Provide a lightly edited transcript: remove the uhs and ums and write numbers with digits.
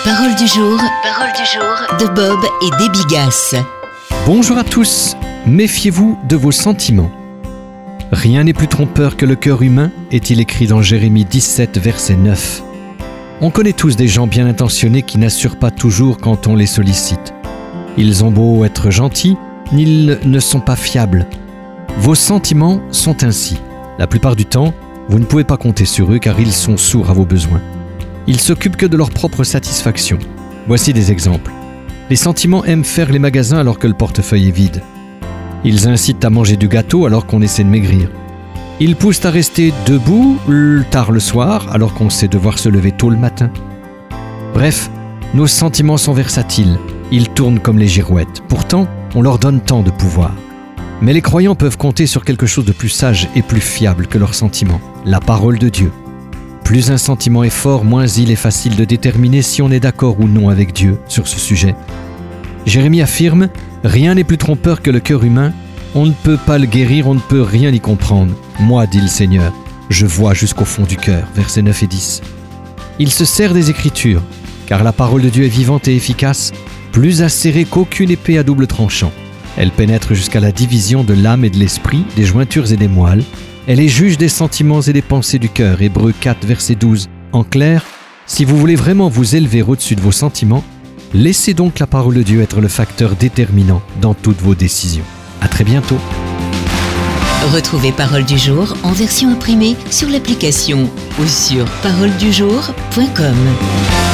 Parole du jour de Bob et Déby Gasse. Bonjour à tous, méfiez-vous de vos sentiments. Rien n'est plus trompeur que le cœur humain, est-il écrit dans Jérémie 17, verset 9. On connaît tous des gens bien intentionnés qui n'assurent pas toujours quand on les sollicite. Ils ont beau être gentils, ils ne sont pas fiables. Vos sentiments sont ainsi. La plupart du temps, vous ne pouvez pas compter sur eux car ils sont sourds à vos besoins. Ils s'occupent que de leur propre satisfaction. Voici des exemples. Les sentiments aiment faire les magasins alors que le portefeuille est vide. Ils incitent à manger du gâteau alors qu'on essaie de maigrir. Ils poussent à rester debout tard le soir alors qu'on sait devoir se lever tôt le matin. Bref, nos sentiments sont versatiles. Ils tournent comme les girouettes. Pourtant, on leur donne tant de pouvoir. Mais les croyants peuvent compter sur quelque chose de plus sage et plus fiable que leurs sentiments, la parole de Dieu. Plus un sentiment est fort, moins il est facile de déterminer si on est d'accord ou non avec Dieu sur ce sujet. Jérémie affirme « Rien n'est plus trompeur que le cœur humain. On ne peut pas le guérir, on ne peut rien y comprendre. Moi, dit le Seigneur, je vois jusqu'au fond du cœur. » Versets 9 et 10. Il se sert des Écritures, car la parole de Dieu est vivante et efficace, plus acérée qu'aucune épée à double tranchant. Elle pénètre jusqu'à la division de l'âme et de l'esprit, des jointures et des moelles. Elle est juge des sentiments et des pensées du cœur. Hébreux 4, verset 12. En clair, si vous voulez vraiment vous élever au-dessus de vos sentiments, laissez donc la parole de Dieu être le facteur déterminant dans toutes vos décisions. À très bientôt. Retrouvez Parole du jour en version imprimée sur l'application ou sur paroledujour.com.